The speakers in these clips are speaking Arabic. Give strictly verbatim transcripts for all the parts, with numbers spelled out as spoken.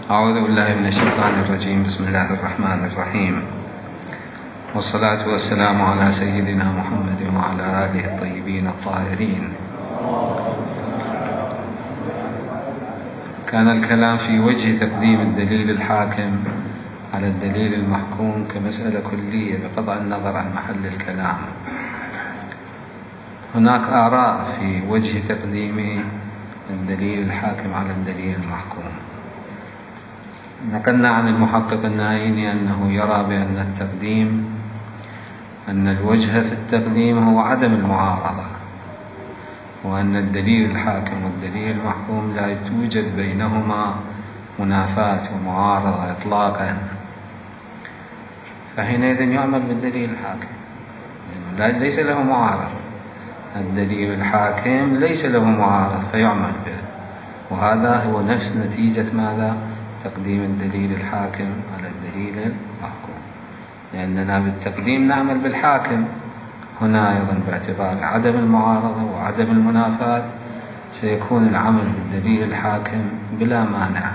أعوذ بالله من الشيطان الرجيم. بسم الله الرحمن الرحيم، والصلاة والسلام على سيدنا محمد وعلى آله الطيبين الطاهرين. كان الكلام في وجه تقديم الدليل الحاكم على الدليل المحكوم كمسألة كلية بقطع النظر عن محل الكلام. هناك آراء في وجه تقديم الدليل الحاكم على الدليل المحكوم. نقلنا عن المحقق النايني أنه يرى بأن التقديم أن الوجه في التقديم هو عدم المعارضة، وأن الدليل الحاكم والدليل المحكوم لا توجد بينهما منافاة ومعارضة إطلاقا، فحينئذ يعمل بالدليل الحاكم لأنه ليس له معارض. الدليل الحاكم ليس له معارض فيعمل به، وهذا هو نفس نتيجة ماذا؟ تقديم الدليل الحاكم على الدليل المحكوم، لأننا بالتقديم نعمل بالحاكم. هنا أيضا باعتبار عدم المعارضة وعدم المنافاة سيكون العمل بالدليل الحاكم بلا مانع.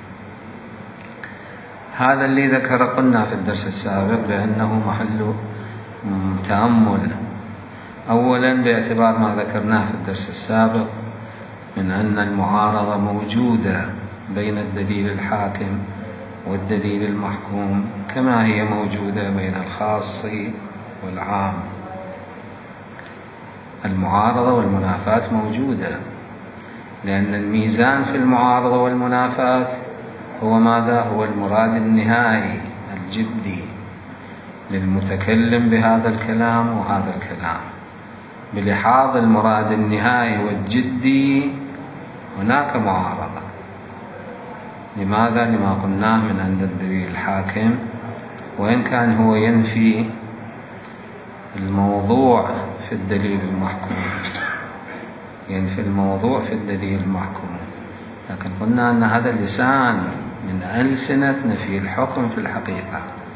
هذا اللي ذكر قلنا في الدرس السابق بأنه محل تأمل. أولا باعتبار ما ذكرناه في الدرس السابق من أن المعارضة موجودة بين الدليل الحاكم والدليل المحكوم كما هي موجودة بين الخاص والعام. المعارضة والمنافاة موجودة، لأن الميزان في المعارضة والمنافاة هو ماذا؟ هو المراد النهائي الجدي للمتكلم بهذا الكلام وهذا الكلام. بلحاظ المراد النهائي والجدي هناك معارضة. لماذا؟ لما قلناه من أن الدليل الحاكم وإن كان هو ينفي الموضوع في الدليل المحكوم، ينفي الموضوع في الدليل المحكوم، لكن قلنا أن هذا لسان من ألسنة نفي الحكم في الحقيقة.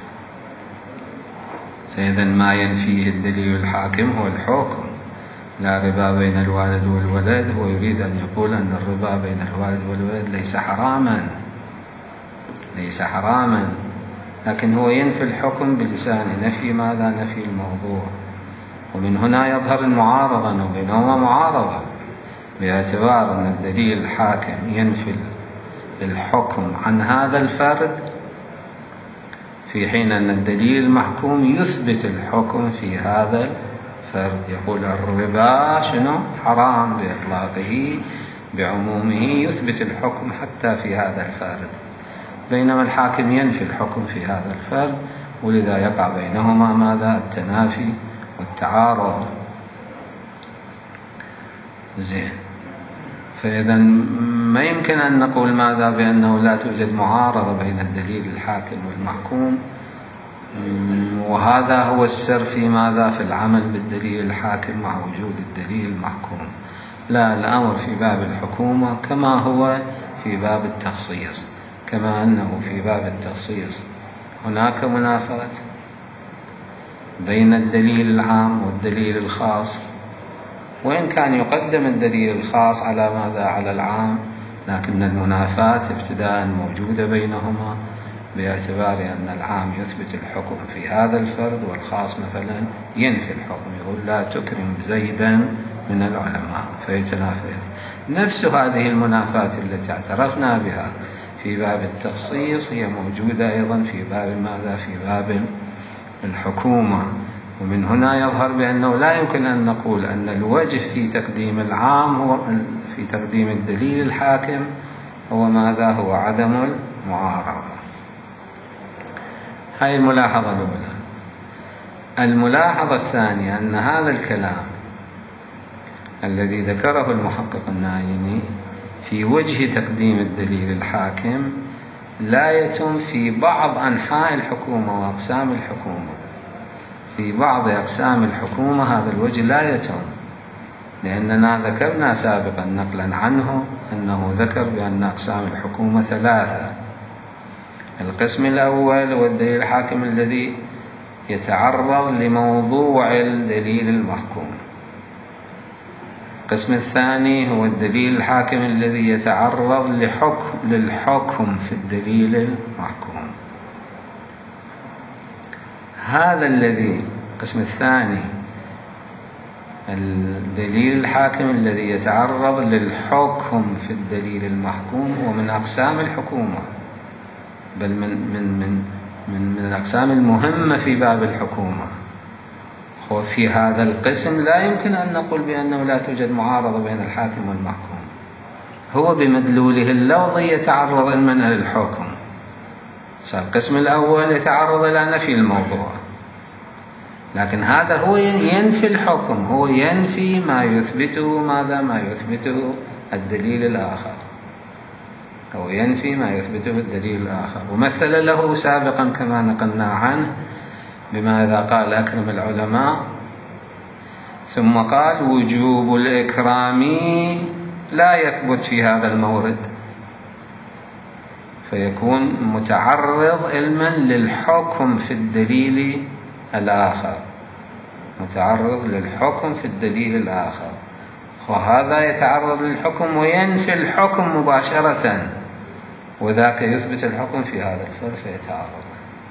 فإذا ما ينفيه الدليل الحاكم هو الحكم. لا ربا بين الوالد والولد، هو يريد أن يقول أن الربا بين الوالد والولد ليس حراما ليس حراما لكن هو ينفي الحكم بلسان نفي ماذا؟ نفي الموضوع. ومن هنا يظهر المعارضة أنه بينهما معارضة، باعتبار أن الدليل الحاكم ينفي الحكم عن هذا الفرد، في حين أن الدليل المحكوم يثبت الحكم في هذا الفرد. يقول الربا شنو؟ حرام بإطلاقه بعمومه، يثبت الحكم حتى في هذا الفرد، بينما الحاكم ينفي الحكم في هذا الفرد، ولذا يقع بينهما ماذا؟ التنافي والتعارض. زين، فإذا ما يمكن أن نقول ماذا؟ بأنه لا توجد معارضة بين الدليل الحاكم والمحكوم، وهذا هو السر في ماذا؟ في العمل بالدليل الحاكم مع وجود الدليل المحكوم. لا، الأمر في باب الحكومة كما هو في باب التخصيص، كما أنه في باب التخصيص هناك منافاة بين الدليل العام والدليل الخاص، وإن كان يقدم الدليل الخاص على ماذا؟ على العام، لكن المنافاة ابتداء موجودة بينهما، باعتبار أن العام يثبت الحكم في هذا الفرد والخاص مثلا ينفي الحكم، يقول لا تكرم زيدا من العلماء، فيتنافى. نفس هذه المنافاة التي اعترفنا بها في باب التخصيص هي موجودة أيضا في باب ماذا؟ في باب الحكومة. ومن هنا يظهر بأنه لا يمكن أن نقول أن الوجه في تقديم العام هو في تقديم الدليل الحاكم هو ماذا؟ هو عدم المعارضة. هذه الملاحظة الأولى. الملاحظة الثانية أن هذا الكلام الذي ذكره المحقق النايني في وجه تقديم الدليل الحاكم لا يتم في بعض أنحاء الحكومة وأقسام الحكومة. في بعض أقسام الحكومة هذا الوجه لا يتم، لأننا ذكرنا سابقا نقلا عنه أنه ذكر بأن أقسام الحكومة ثلاثة. القسم الأول هو الدليل الحاكم الذي يتعرض لموضوع الدليل المحكوم، القسم الثاني هو الدليل الحاكم الذي يتعرض لحكم للحكم في الدليل المحكوم. هذا الذي القسم الثاني الدليل الحاكم الذي يتعرض للحكم في الدليل المحكوم هو من أقسام الحكومة، بل من من من من, من الأقسام المهمة في باب الحكومة. وفي هذا القسم لا يمكن أن نقول بأنه لا توجد معارضة بين الحاكم والمحكوم، هو بمدلوله اللفظي يتعرض علما للحكم. القسم الأول يتعرض إلى نفي الموضوع، لكن هذا هو ينفي الحكم، هو ينفي ما يثبته ماذا ما يثبته الدليل الآخر، هو ينفي ما يثبته الدليل الآخر. ومثل له سابقا كما نقلنا عنه بما إذا قال أكرم العلماء ثم قال وجوب الإكرام لا يثبت في هذا المورد، فيكون متعرض علما للحكم في الدليل الآخر، متعرض للحكم في الدليل الآخر، وهذا يتعرض للحكم وينفي الحكم مباشرة، وذاك يثبت الحكم في هذا الفرق فيتعارض.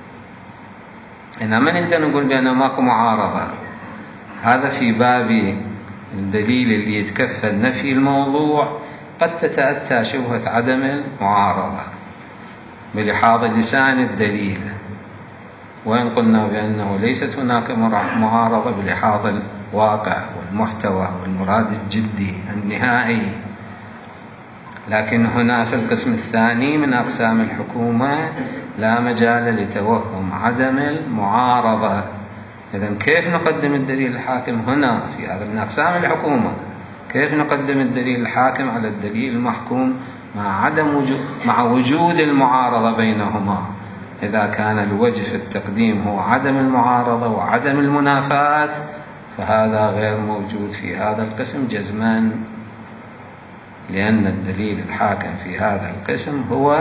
إنما نقدر نقول بأنه ماكو معارضة، هذا في باب الدليل اللي يتكفل نفي الموضوع قد تتأتى شبهة عدم المعارضة بلحاظ لسان الدليل، وإن قلنا بأنه ليست هناك معارضة بلحاظ الواقع والمحتوى والمراد الجدي النهائي. لكن هنا في القسم الثاني من أقسام الحكومة لا مجال لتوهم عدم المعارضة. إذن كيف نقدم الدليل الحاكم هنا في هذا من أقسام الحكومة؟ كيف نقدم الدليل الحاكم على الدليل المحكوم مع عدم وجود مع وجود المعارضة بينهما؟ إذا كان الوجه في التقديم هو عدم المعارضة وعدم المنافاة فهذا غير موجود في هذا القسم جزما، لأن الدليل الحاكم في هذا القسم هو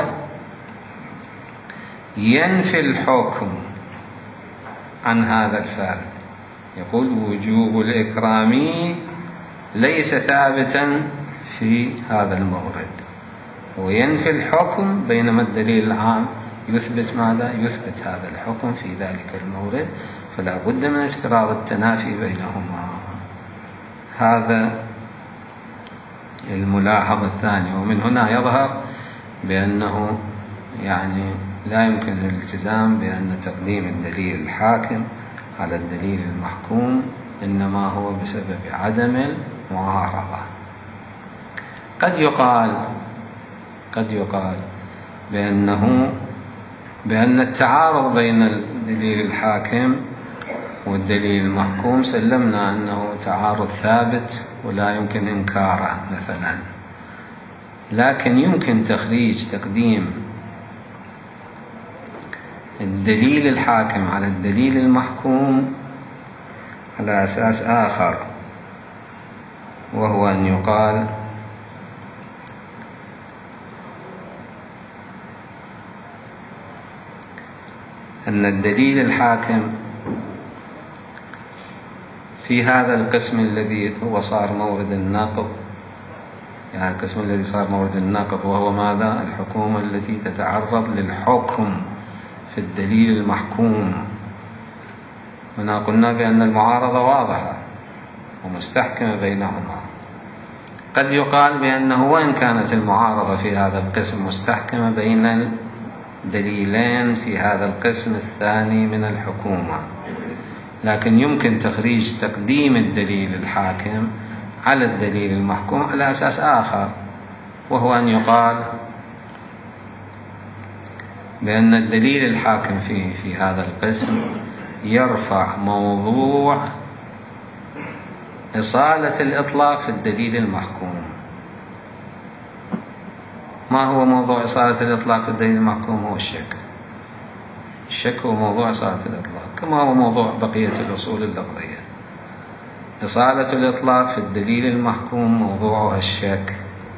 ينفي الحكم عن هذا الفارق. يقول وجوب الإكرام ليس ثابتا في هذا المورد، هو ينفي الحكم، بينما الدليل العام يثبت ماذا؟ يثبت هذا الحكم في ذلك المورد، فلا بد من افتراض التنافي بينهما. هذا الملاحظة الثانية. ومن هنا يظهر بأنه يعني لا يمكن الالتزام بأن تقديم الدليل الحاكم على الدليل المحكوم، إنما هو بسبب عدم المعارضة. قد يقال قد يقال بأنه بأن التعارض بين الدليل الحاكم والدليل المحكوم سلمنا أنه تعارض ثابت ولا يمكن إنكاره مثلا، لكن يمكن تخريج تقديم الدليل الحاكم على الدليل المحكوم على أساس آخر، وهو أن يقال أن الدليل الحاكم في هذا القسم الذي هو صار مورد النقض، يعني القسم الذي صار مورد النقض وهو ماذا؟ الحكومة التي تتعرض للحكم في الدليل المحكوم. هنا قلنا بأن المعارضة واضحة ومستحكمة بينهما. قد يقال بأنه وإن كانت المعارضة في هذا القسم مستحكمة بين دليلين في هذا القسم الثاني من الحكومة، لكن يمكن تخريج تقديم الدليل الحاكم على الدليل المحكوم على أساس آخر، وهو أن يقال بأن الدليل الحاكم في في هذا القسم يرفع موضوع إصالة الإطلاق في الدليل المحكوم. ما هو موضوع إصالة الإطلاق في الدليل المحكوم؟ هو الشك. الشك هو موضوع إصالة الإطلاق، كما هو موضوع بقية الأصول اللفظية. إصالة الإطلاق في الدليل المحكوم موضوعها الشك.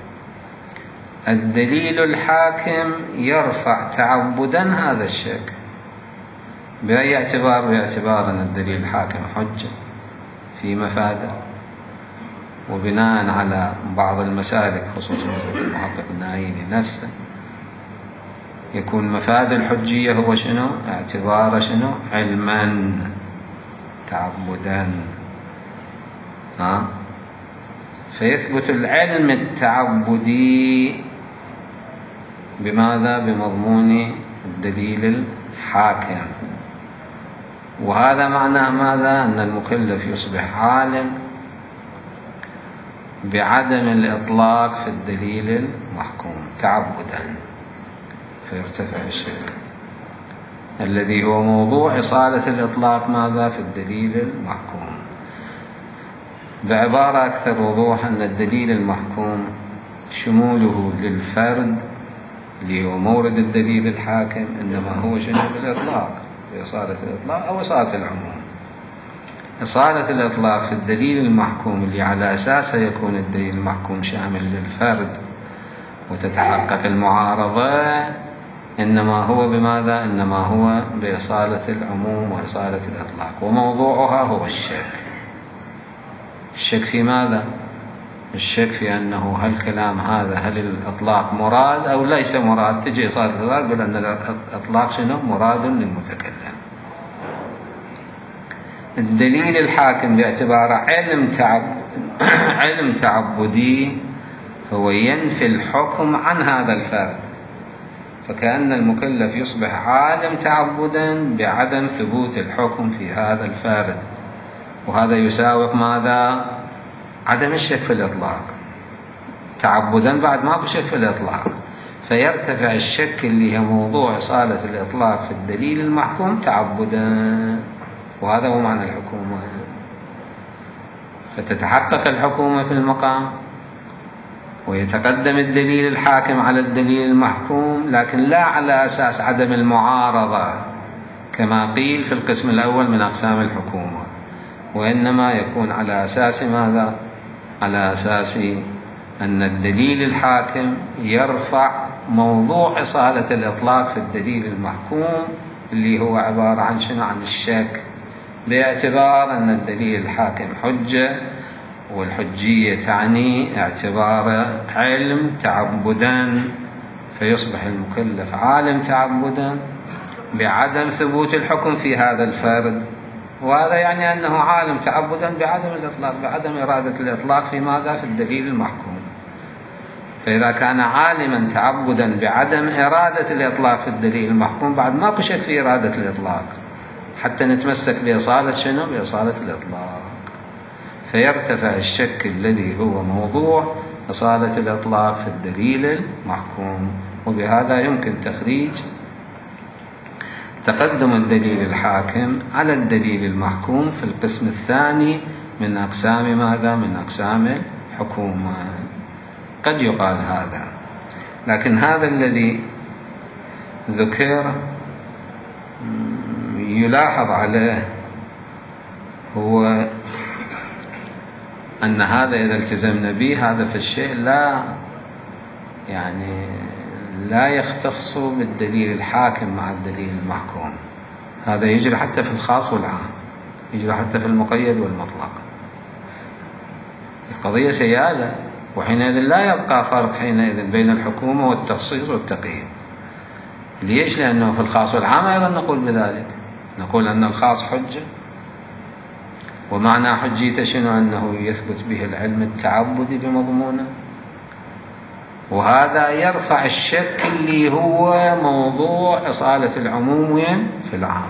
الدليل الحاكم يرفع تعبدا هذا الشك. بأي اعتبار؟ باعتبار أن الدليل الحاكم حجة في مفاده، وبناء على بعض المسالك خصوصا مثل المحقق النايني نفسه يكون مفاد الحجية هو شنو؟ اعتبار شنو؟ علما تعبدا. ها؟ فيثبت العلم التعبدي بماذا؟ بمضمون الدليل الحاكم. وهذا معناه ماذا؟ أن المكلف يصبح عالم بعدم الإطلاق في الدليل المحكوم تعبدا، فيرتفع الشك الذي هو موضوع إصالة الإطلاق ماذا؟ في الدليل المحكوم. بعبارة أكثر وضوح أن الدليل المحكوم شموله للفرد اللي هو مورد الدليل الحاكم إنما هو شنو؟ بالإطلاق، بإصالة الإطلاق أو إصالة العموم. إصالة الإطلاق في الدليل المحكوم اللي على أساسه يكون الدليل المحكوم شامل للفرد وتتحقق المعارضة، إنما هو بماذا؟ إنما هو بإصالة العموم وإصالة الإطلاق، وموضوعها هو الشك. الشك في ماذا؟ الشك في أنه هل الكلام هذا هل الإطلاق مراد أو ليس مراد. تجي إصالة الإطلاق بأن الإطلاق شنو؟ مراد للمتكلم. الدليل الحاكم باعتباره علم تعب علم تعبدي هو ينفي الحكم عن هذا الفرد، فكأن المكلف يصبح عالم تعبدا بعدم ثبوت الحكم في هذا الفرد، وهذا يساوق ماذا؟ عدم الشك في الإطلاق. تعبدا بعد ما بشك في الإطلاق، فيرتفع الشك اللي هي موضوع إصالة الإطلاق في الدليل المحكوم تعبدا، وهذا هو معنى الحكومة. فتتحقق الحكومة في المقام ويتقدم الدليل الحاكم على الدليل المحكوم، لكن لا على أساس عدم المعارضة كما قيل في القسم الأول من أقسام الحكومة، وإنما يكون على أساس ماذا؟ على أساس أن الدليل الحاكم يرفع موضوع إصالة الإطلاق في الدليل المحكوم اللي هو عبارة عن شنو؟ عن الشك، باعتبار أن الدليل الحاكم حجة، والحجية تعني اعتبار علم تعبدا، فيصبح المكلف عالم تعبدا بعدم ثبوت الحكم في هذا الفرد، وهذا يعني أنه عالم تعبدا بعدم الإطلاق، بعدم إرادة الإطلاق في ماذا؟ في الدليل المحكوم. فإذا كان عالما تعبدا بعدم إرادة الإطلاق في الدليل المحكوم بعد ما بشك في إرادة الإطلاق، حتى نتمسك بإصالة شنو؟ بإصالة الإطلاق، فيرتفع الشك الذي هو موضوع إصالة الإطلاق في الدليل المحكوم. وبهذا يمكن تخريج تقدم الدليل الحاكم على الدليل المحكوم في القسم الثاني من أقسام ماذا؟ من أقسام الحكومة. قد يقال هذا، لكن هذا الذي ذكر يلاحظ عليه هو أن هذا إذا التزمنا به هذا في الشيء لا يعني لا يختص بالدليل الحاكم مع الدليل المحكوم، هذا يجري حتى في الخاص والعام، يجري حتى في المقيد والمطلق. القضية سيالة، وحينئذ لا يبقى فرق حينئذ بين الحكومة والتخصيص والتقييد. ليش؟ لأنه في الخاص والعام أيضا نقول بذلك، نقول أن الخاص حجة، ومعنى حجيته شنو؟ أنه يثبت به العلم التعبدي بمضمونه، وهذا يرفع الشك اللي هو موضوع إصالة العموم وين؟ في العام.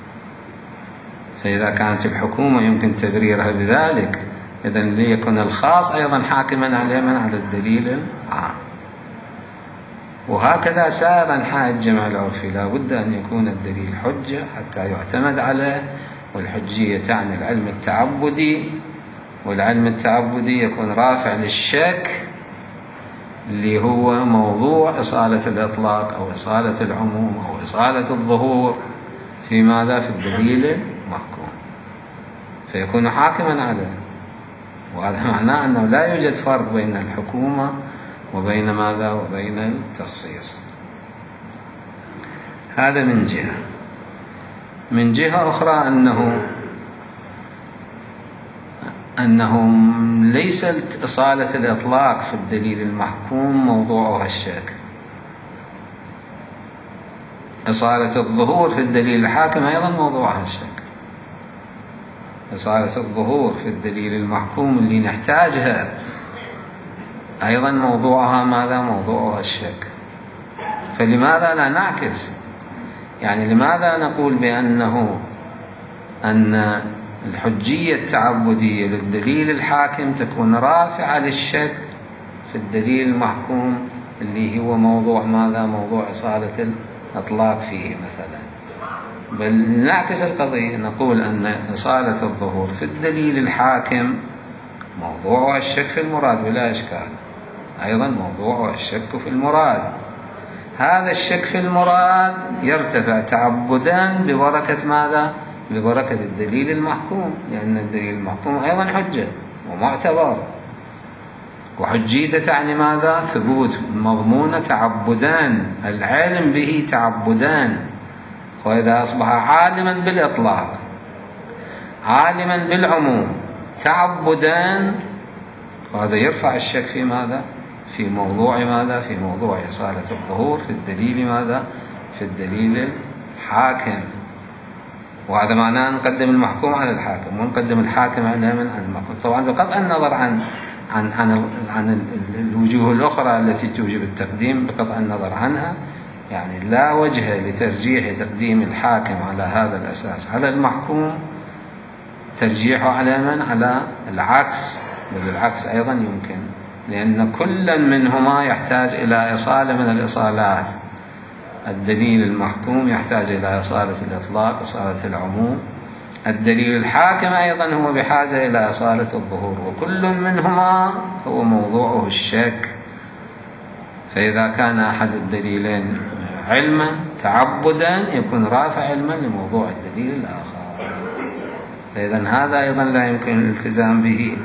فإذا كانت الحكومة يمكن تبريرها بذلك، إذن ليكن الخاص أيضا حاكما على من؟ على الدليل العام. وهكذا سائر أنحاء الجمع العرفي لا بد أن يكون الدليل حجة حتى يعتمد عليه، والحجية تعني العلم التعبدي، والعلم التعبدي يكون رافع للشك اللي هو موضوع إصالة الإطلاق أو إصالة العموم أو إصالة الظهور في ماذا؟ في الدليل المحكوم، فيكون حاكما عليه. وهذا معناه أنه لا يوجد فرق بين الحكومة وبين ماذا؟ وبين التخصيص. هذا من جهة. من جهة أخرى أنه أنهم ليست إصالة الإطلاق في الدليل المحكوم موضوعها الشك. إصالة الظهور في الدليل الحاكم أيضا موضوعها الشك. إصالة الظهور في الدليل المحكوم اللي نحتاجها أيضا موضوعها ماذا؟ موضوعها الشك. فلماذا لا نعكس؟ يعني لماذا نقول بأنه أن الحجية التعبدية للدليل الحاكم تكون رافعة للشك في الدليل المحكوم اللي هو موضوع ماذا؟ موضوع إصالة الإطلاق فيه مثلا. بل نعكس القضية، نقول أن إصالة الظهور في الدليل الحاكم موضوعها الشك في المراد بلا إشكال، أيضا موضوعها الشك في المراد. هذا الشك في المراد يرتفع تعبدا ببركة ماذا؟ ببركة الدليل المحكوم، لأن الدليل المحكوم أيضا حجة ومعتبر، وحجيته تعني ماذا؟ ثبوت مضمون تعبدان، العلم به تعبدان. وإذا أصبح عالما بالإطلاق عالما بالعموم تعبدان، وهذا يرفع الشك في ماذا؟ في موضوع ماذا؟ في موضوع إصالة الظهور في الدليل ماذا؟ في الدليل الحاكم. وهذا معناه نقدم المحكوم على الحاكم ونقدم الحاكم على من عن المحكوم، طبعا بقطع النظر عن عن عن عن الوجوه الأخرى التي توجب التقديم، بقطع النظر عنها. يعني لا وجه لترجيح تقديم الحاكم على هذا الأساس على المحكوم، ترجيحه على من؟ على العكس. بل العكس أيضا يمكن، لأن كل منهما يحتاج إلى إصالة من الإصالات. الدليل المحكوم يحتاج إلى إصالة الإطلاق، إصالة العموم. الدليل الحاكم أيضا هو بحاجة إلى إصالة الظهور، وكل منهما هو موضوعه الشك. فإذا كان أحد الدليلين علما تعبدا يكون رافع علما لموضوع الدليل الآخر. فإذا هذا أيضا لا يمكن الالتزام به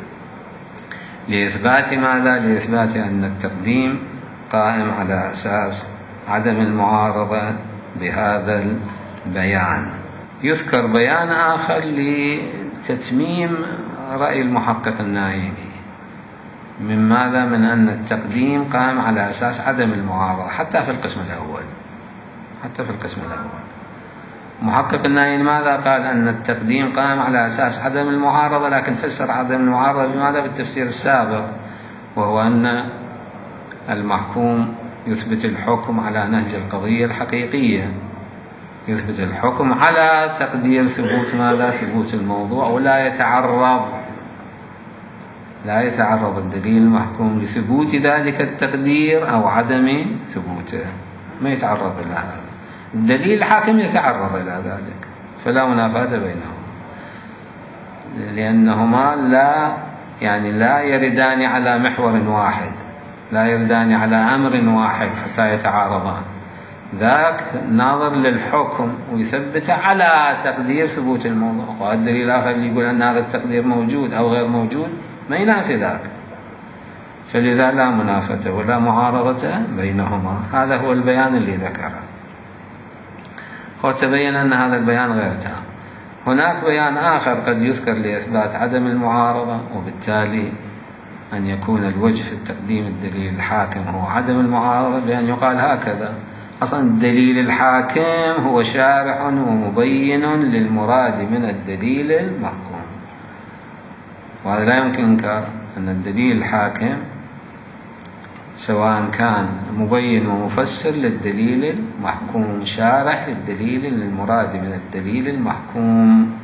لإثبات ماذا؟ لإثبات أن التقديم قائم على أساس عدم المعارضة بهذا البيان. يذكر بيان آخر لتتميم رأي المحقق النايني من ماذا؟ من أن التقديم قائم على أساس عدم المعارضة حتى في القسم الأول. حتى في القسم الأول محقق النايني ماذا قال؟ أن التقديم قائم على أساس عدم المعارضة، لكن فسر عدم المعارضة بماذا؟ بالتفسير السابق، وهو أن المحكوم يثبت الحكم على نهج القضية الحقيقية، يثبت الحكم على تقدير ثبوت ماذا؟ ثبوت الموضوع، ولا يتعرض لا يتعرض الدليل المحكوم لثبوت ذلك التقدير أو عدم ثبوته، ما يتعرض إلى هذا. الدليل الحاكم يتعرض إلى ذلك، فلا منافاة بينهما، لأنهما لا يعني لا يردان على محور واحد، لا يردان على أمر واحد حتى يتعارضان. ذاك ناظر للحكم ويثبته على تقدير ثبوت الموضوع، والدليل الآخر اللي يقول أن هذا التقدير موجود أو غير موجود ما ينافي ذاك. فلذا لا منافة ولا معارضة بينهما. هذا هو البيان اللي ذكره. وتبين أن هذا البيان غير تام. هناك بيان آخر قد يذكر لإثبات عدم المعارضة، وبالتالي أن يكون الوجه في التقديم الدليل الحاكم هو عدم المعارضة، بأن يقال هكذا: أصلا الدليل الحاكم هو شارح ومبين للمراد من الدليل المحكوم. وهذا لا يمكن إنكار أن الدليل الحاكم سواء كان مبين ومفسر للدليل المحكوم، شارح للدليل للمراد من الدليل المحكوم،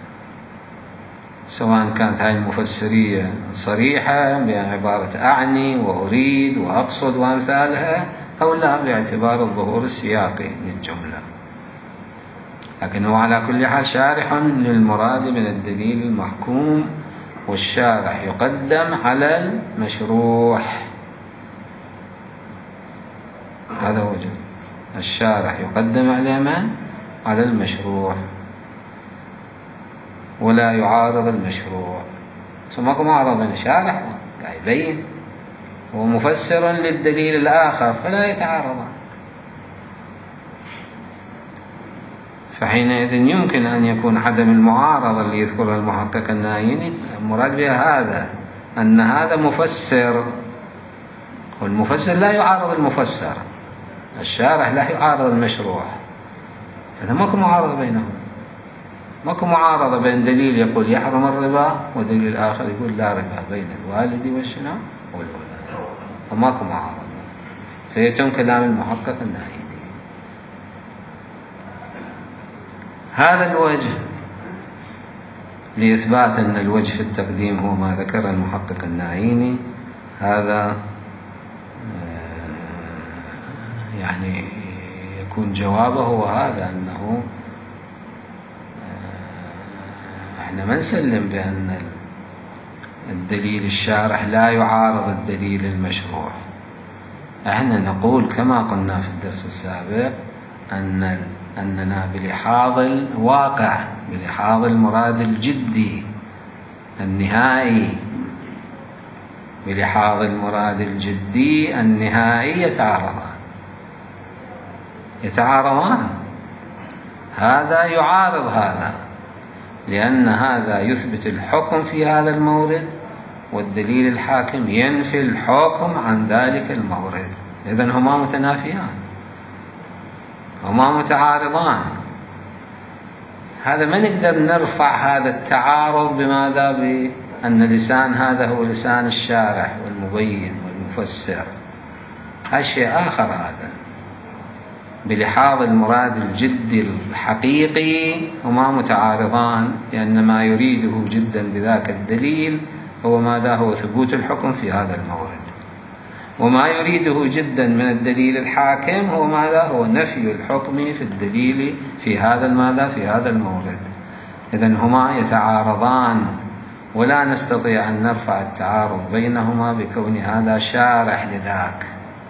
سواء كانت هذه المفسرية صريحة بعبارة أعني وأريد وأقصد وأمثالها، أو لا باعتبار الظهور السياقي للجملة. لكن هو على كل حال شارح للمراد من الدليل المحكوم، والشارح يقدم على المشروح. هذا هو جل. الشارح يقدم على من؟ على المشروح، ولا يعارض المشروع. سماكم معارض بين الشارح يبين ومفسر للدليل الآخر، فلا يتعارضان. فحينئذ يمكن أن يكون عدم المعارضة اللي يذكرها المحقق النايني مراد بها هذا، أن هذا مفسر، والمفسر لا يعارض المفسر، الشارح لا يعارض المشروع، فإذا ماكو معارضة بينهم، ماكو معارضة بين دليل يقول يحرم الربا ودليل آخر يقول لا ربا بين الوالد والشنو والولد، فماكو معارضة، فيتم كلام المحقق النايني. هذا الوجه لإثبات أن الوجه في التقديم هو ما ذكر المحقق النايني، هذا يعني يكون جوابه هو هذا، أنه احنا ما نسلم بأن الدليل الشارح لا يعارض الدليل المشروع، احنا نقول كما قلنا في الدرس السابق أن أننا بلحاظ الواقع، بلحاظ المراد الجدي النهائي، بلحاظ المراد الجدي النهائي يتعارضان يتعارضان هذا يعارض هذا، لأن هذا يثبت الحكم في هذا المورد، والدليل الحاكم ينفي الحكم عن ذلك المورد، إذن هما متنافيان، هما متعارضان. هذا ما نقدر نرفع هذا التعارض بماذا؟ بأن لسان هذا هو لسان الشارح والمبين والمفسر، هذا شيء آخر. هذا بلحاظ المراد الجدي الحقيقي هما متعارضان، لأن ما يريده جدا بذاك الدليل هو ماذا؟ هو ثبوت الحكم في هذا المورد، وما يريده جدا من الدليل الحاكم هو ماذا؟ هو نفي الحكم في الدليل في هذا الماذا؟ في هذا المورد. إذن هما يتعارضان، ولا نستطيع أن نرفع التعارض بينهما بكون هذا شارح لذاك،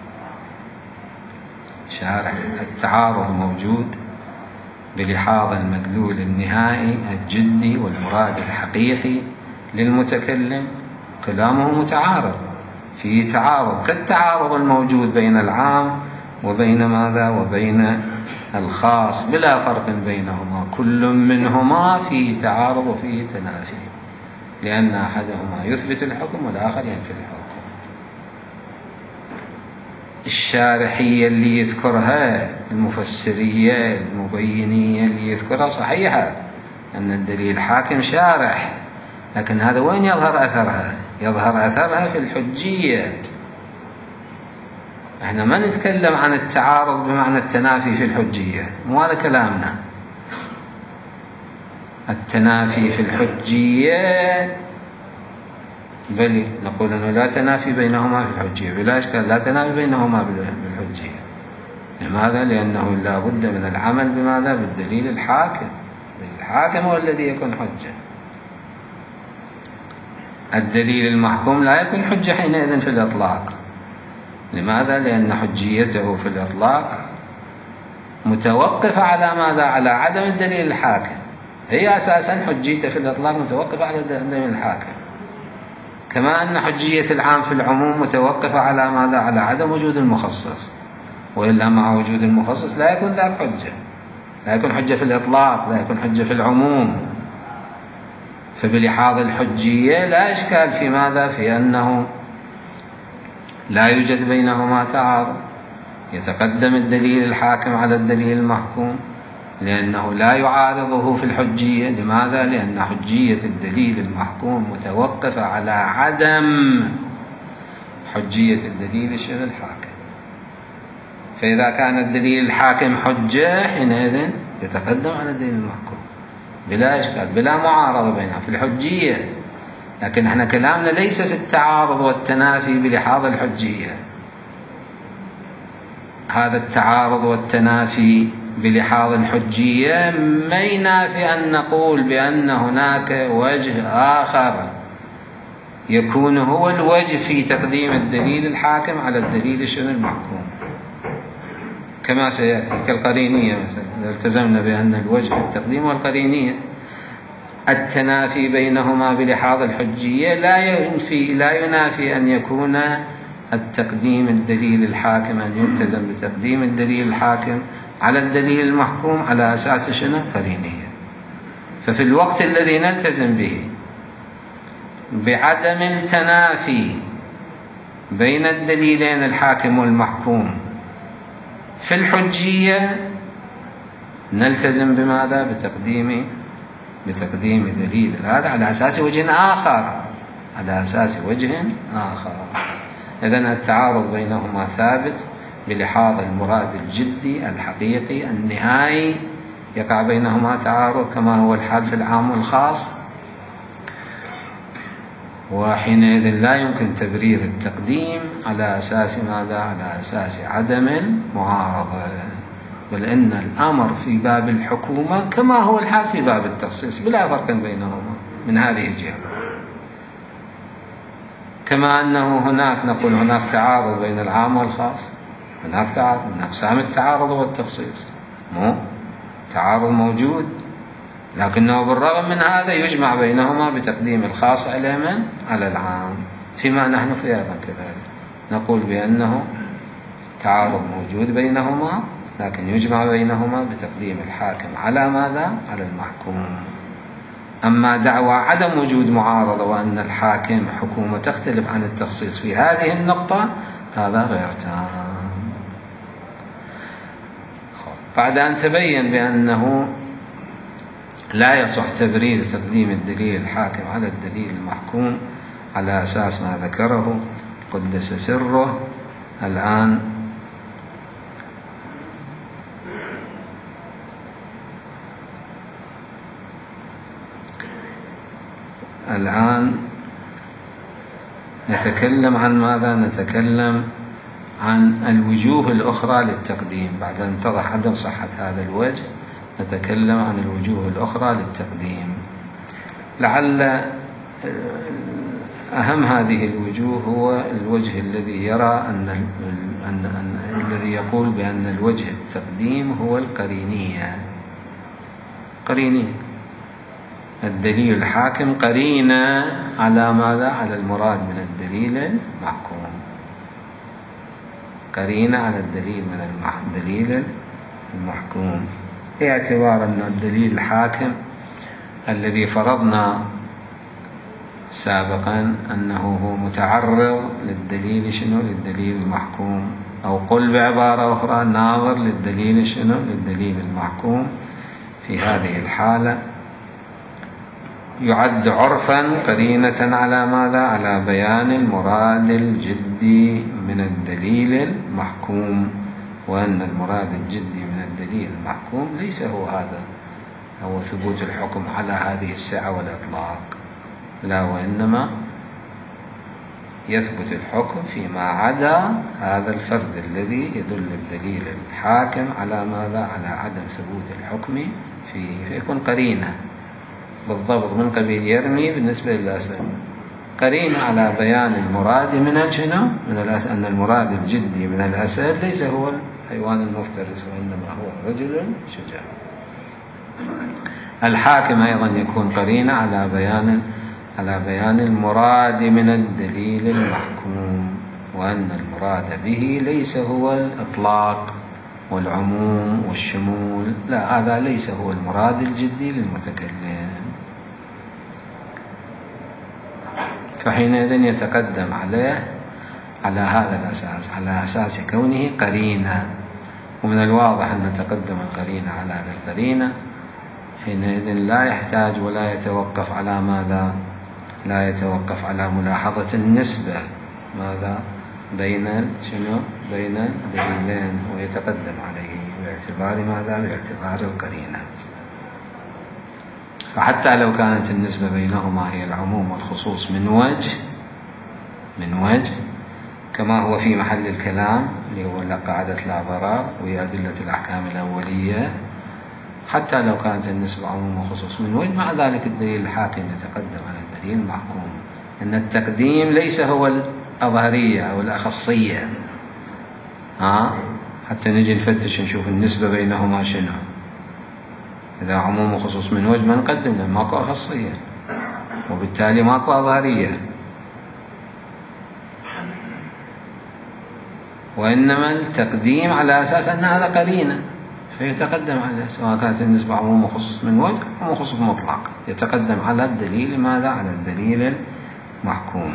شارح. التعارض موجود بلحاظ المدلول النهائي الجدي والمراد الحقيقي للمتكلم، كلامه متعارض، فيه تعارض كالتعارض الموجود بين العام وبين ماذا؟ وبين الخاص، بلا فرق بينهما، كل منهما فيه تعارض وفيه تنافي، لأن أحدهما يثبت الحكم والآخر ينفي الحكم. الشارحية اللي يذكرها، المفسرية المبينية اللي يذكرها صحيحة أن الدليل الحاكم شارح، لكن هذا وين يظهر أثرها؟ يظهر أثرها في الحجية. احنا ما نتكلم عن التعارض بمعنى التنافي في الحجية، مو هذا كلامنا. التنافي في الحجية بل نقول أنه لا تنافي بينهما في الحجية، بلا إشكال لا تنافي بينهما بالحجية. لماذا؟ لأنه لا بد من العمل بماذا؟ بالدليل الحاكم، الحاكم هو الذي يكون حجة. الدليل المحكوم لا يكون حجة حينئذ في الإطلاق. لماذا؟ لأن حجيته في الإطلاق متوقفة على ماذا؟ على عدم الدليل الحاكم، هي أساسا حجيته في الإطلاق متوقفة على الدليل الحاكم، كما أن حجية العام في العموم متوقفة على ماذا؟ على عدم وجود المخصص، وإلا مع وجود المخصص لا يكون ذاك حجة، لا يكون حجة في الإطلاق، لا يكون حجة في العموم. فبلحاظ الحجية لا إشكال في ماذا؟ في أنه لا يوجد بينهما تعارض، يتقدم الدليل الحاكم على الدليل المحكوم، لأنه لا يعارضه في الحجية. لماذا؟ لأن حجية الدليل المحكوم متوقفة على عدم حجية الدليل الحاكم. فإذا كان الدليل الحاكم حجة حينئذ يتقدم على الدليل المحكوم بلا إشكال، بلا معارضة بينها في الحجية. لكن احنا كلامنا ليس في التعارض والتنافي بلحاظ الحجية. هذا التعارض والتنافي بلحاظ الحجية ما ينافي أن نقول بأن هناك وجه آخر يكون هو الوجه في تقديم الدليل الحاكم على الدليل الشنو المحكوم، كما سيأتي كالقرينية مثلا. إذا التزمنا بأن الوجه في التقديم والقرينية التنافي بينهما بلحاظ الحجية لا ينفي لا ينافي أن يكون التقديم الدليل الحاكم، أن يلتزم بتقديم الدليل الحاكم على الدليل المحكوم على أساس شنو؟ قرينية. ففي الوقت الذي نلتزم به بعدم التنافي بين الدليلين الحاكم والمحكوم في الحجية نلتزم بماذا؟ بتقديم بتقديم دليل هذا على أساس وجه آخر، على أساس وجه آخر. إذن التعارض بينهما ثابت بلحاظ المراد الجدي الحقيقي النهائي، يقع بينهما تعارض كما هو الحال في العام والخاص، وحينئذ لا يمكن تبرير التقديم على أساس ماذا؟ على أساس عدم المعارضة، بل إن الأمر في باب الحكومة كما هو الحال في باب التخصيص بلا فرق بينهما من هذه الجهة. كما أنه هناك نقول هناك تعارض بين العام والخاص، هناك تعارض، من أقسام التعارض والتخصيص، مو تعارض موجود، لكنه بالرغم من هذا يجمع بينهما بتقديم الخاص على من؟ على العام. فيما نحن في أيضا كذلك نقول بأنه تعارض موجود بينهما، لكن يجمع بينهما بتقديم الحاكم على ماذا؟ على المحكوم. أما دعوى عدم وجود معارضة وأن الحاكم حكومة تختلف عن التخصيص في هذه النقطة هذا غير تام. بعد أن تبين بأنه لا يصح تبرير تقديم الدليل الحاكم على الدليل المحكوم على أساس ما ذكره قدس سره، الآن الآن نتكلم عن ماذا؟ نتكلم عن الوجوه الأخرى للتقديم. بعد أن اتضح عدم صحة هذا الوجه نتكلم عن الوجوه الأخرى للتقديم. لعل أهم هذه الوجوه هو الوجه الذي يرى أن, أن, أن الذي يقول بأن الوجه التقديم هو القرينية. قرينية الدليل الحاكم قرينة على ماذا؟ على المراد من الدليل المحكوم، قرينة على الدليل من الدليل المحكوم، باعتبار أن الدليل الحاكم الذي فرضنا سابقا أنه هو متعرض للدليل شنو؟ للدليل المحكوم، أو قل بعبارة أخرى ناظر للدليل شنو؟ للدليل المحكوم. في هذه الحالة يعد عرفا قرينة على ماذا؟ على بيان المراد الجدي من الدليل المحكوم، وأن المراد الجدي من الدليل المحكوم ليس هو هذا، هو ثبوت الحكم على هذه السعة والإطلاق، لا، وإنما يثبت الحكم فيما عدا هذا الفرد الذي يدل الدليل الحاكم على ماذا؟ على عدم ثبوت الحكم فيه، فيكون قرينة بالضبط من قبيل يرمي بالنسبة للأسد، قرينة على بيان المراد من شنو؟ من الأسد، أن المراد الجدي من الأسد ليس هو الحيوان المفترس وإنما هو رجل شجاع. الحاكم أيضا يكون قرينة على بيان على بيان المراد من الدليل المحكوم، وأن المراد به ليس هو الإطلاق والعموم والشمول، لا، هذا ليس هو المراد الجدي للمتكلم. فحينئذ يتقدم عليه على هذا الأساس، على أساس كونه قرينة. ومن الواضح أن تقدم القرينة على هذا القرينة حينئذ لا يحتاج ولا يتوقف على ماذا؟ لا يتوقف على ملاحظة النسبة ماذا؟ بين شنو؟ بين الدليلين، ويتقدم عليه باعتبار ماذا؟ باعتبار القرينة. فحتى لو كانت النسبة بينهما هي العموم والخصوص من وجه من وجه كما هو في محل الكلام اللي هو قاعدة لا ضرر وهي أدلة الأحكام الأولية، حتى لو كانت النسبة عموم وخصوص من وجه، مع ذلك الدليل الحاكم يتقدم على الدليل المحكوم. إن التقديم ليس هو الأظهرية أو الأخصية، ها؟ حتى نجي نفتش نشوف النسبة بينهما شنو. إذا عموم وخصوص من وجه ما نقدم لأن ماكو أخصية، وبالتالي ماكو أظهرية، وإنما التقديم على أساس أن هذا قرينة. فيتقدم على، سواء كانت النسبة عموم وخصوص من وجه أو خصوص مطلق، يتقدم على الدليل. ماذا؟ على الدليل المحكوم.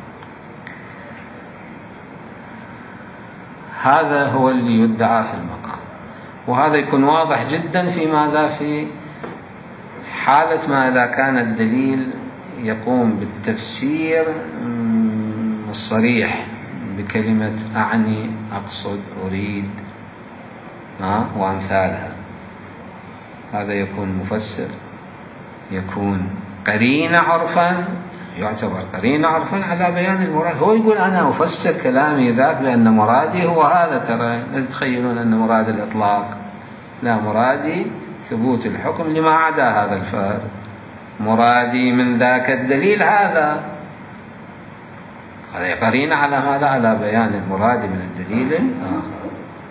هذا هو اللي يدعى في المقام، وهذا يكون واضح جدا في ماذا؟ في حالة ما إذا كان الدليل يقوم بالتفسير الصريح بكلمة أعني، أقصد، أريد وأمثالها، هذا يكون مفسر، يكون قرينة عرفا، يعتبر قرينة عرفا على بيان المراد. هو يقول أنا أفسر كلامي ذاك بأن مرادي هو هذا، ترى لا تتخيلون أن مراد الإطلاق، لا، مرادي ثبوت الحكم لما عدا هذا الفرد، مرادي من ذاك الدليل هذا. هذا قرينة على هذا، على بيان المراد من الدليل الآخر.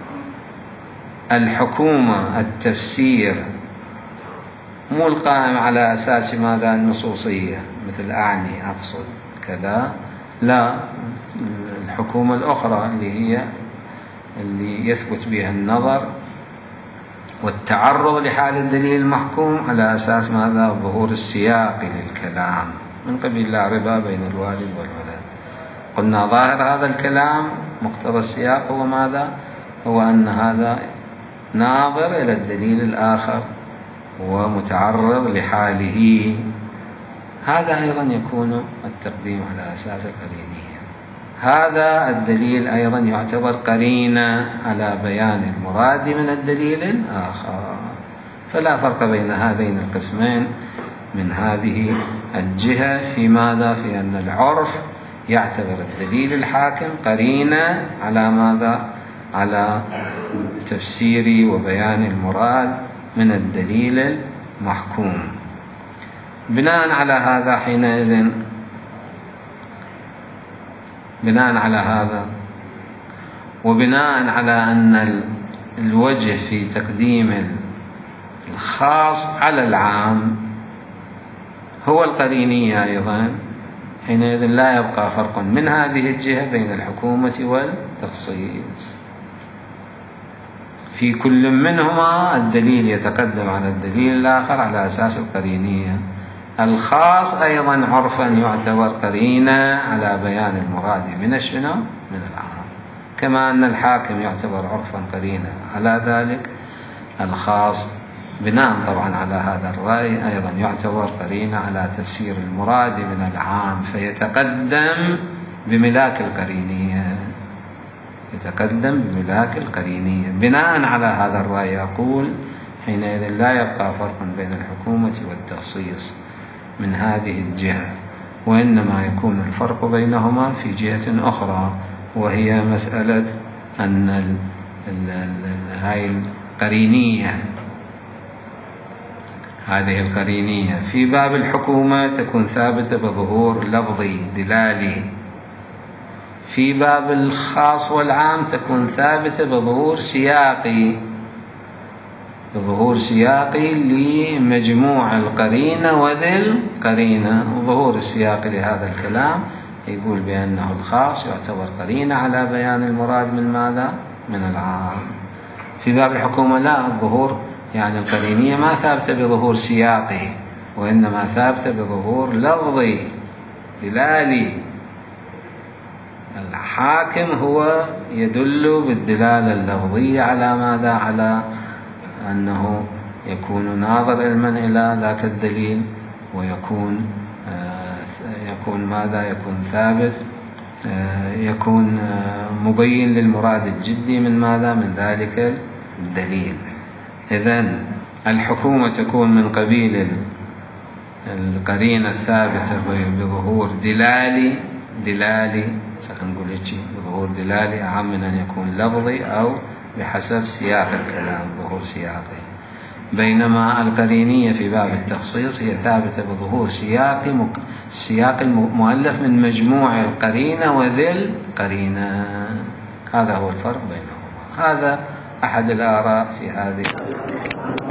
الحكومة التفسير مو القائم على أساس ماذا؟ النصوصية، مثل أعني، أقصد، كذا، لا، الحكومة الأخرى اللي هي اللي يثبت بها النظر والتعرض لحال الدليل المحكوم على أساس ماذا؟ ظهور السياق للكلام، من قبيل لا ربا بين الوالد والولد. قلنا ظاهر هذا الكلام مقتضى السياق هو ماذا؟ هو أن هذا ناظر إلى الدليل الآخر ومتعرض لحاله. هذا أيضا يكون التقديم على أساس القرينية. هذا الدليل أيضا يعتبر قرينة على بيان المراد من الدليل الآخر. فلا فرق بين هذين القسمين من هذه الجهة في ماذا؟ في أن العرف يعتبر الدليل الحاكم قرينة على ماذا؟ على تفسير وبيان المراد من الدليل المحكوم. بناء على هذا حينئذ بناء على هذا وبناء على أن الوجه في تقديم الخاص على العام هو القرينية أيضا، حينئذ لا يبقى فرق من هذه الجهة بين الحكومة والتخصيص. في كل منهما الدليل يتقدم على الدليل الآخر على أساس القرينية. الخاص أيضا عرفا يعتبر قرينة على بيان المراد من الشنو؟ من العام، كما أن الحاكم يعتبر عرفا قرينة على ذلك. الخاص بناء طبعا على هذا الرأي أيضا يعتبر قرينة على تفسير المراد من العام، فيتقدم بملاك القرينية، يتقدم بملاك القرينية. بناء على هذا الرأي أقول حينئذ لا يبقى فرق بين الحكومة والتخصيص من هذه الجهة، وإنما يكون الفرق بينهما في جهة أخرى، وهي مسألة أن هاي القرينية هذه القرينية في باب الحكومة تكون ثابتة بظهور لفظي دلالي، في باب الخاص والعام تكون ثابتة بظهور سياقي، بظهور سياقي لمجموع القرينة وذي القرينة. وظهور السياقي لهذا الكلام يقول بأنه الخاص يعتبر قرينة على بيان المراد من ماذا؟ من العام. في باب الحكومة لا، الظهور يعني القرينية ما ثابتة بظهور سياقي، وإنما ثابتة بظهور لفظي دلالي. الحاكم هو يدل بالدلالة اللفظية على ماذا؟ على أنه يكون ناظر علما إلى ذاك الدليل، ويكون يكون ماذا؟ يكون ثابت، يكون مبين للمراد الجدي من ماذا؟ من ذلك الدليل. إذن الحكومة تكون من قبيل القرينة الثابتة بظهور دلالي دلالي سنقول هيك بظهور دلالي أعم من أن يكون لفظي أو بحسب سياق الكلام ظهور سياقي. بينما القرينية في باب التخصيص هي ثابتة بظهور سياق السياق المؤلف من مجموع القرينة وذي القرينة. هذا هو الفرق بينهما. هذا أحد الآراء في هذه